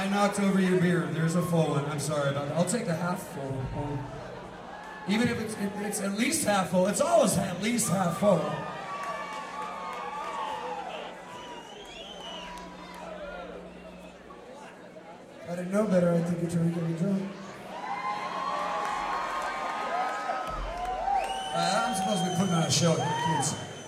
I knocked over your beer. There's a full one. I'm sorry about that. I'll take the half full. Even if it's at least half full. It's always at least half full. I didn't know better. I think you're trying to get me drunk. I'm supposed to be putting on a show for kids.